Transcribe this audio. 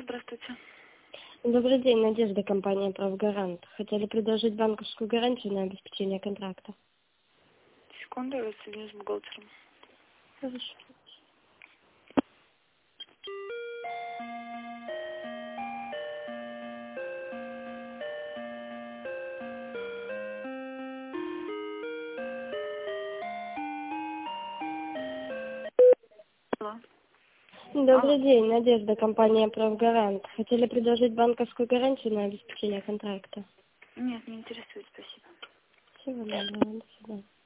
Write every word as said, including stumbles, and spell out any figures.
Здравствуйте. Добрый день, Надежда, компания «Правгарант». Хотели предложить банковскую гарантию на обеспечение контракта. Секунду, я вас соединю с бухгалтером. Хорошо. Алло. Добрый Алло. день, Надежда, компания «Правгарант». Хотели предложить банковскую гарантию на обеспечение контракта. Нет, не интересует, спасибо. Всего доброго, до свидания.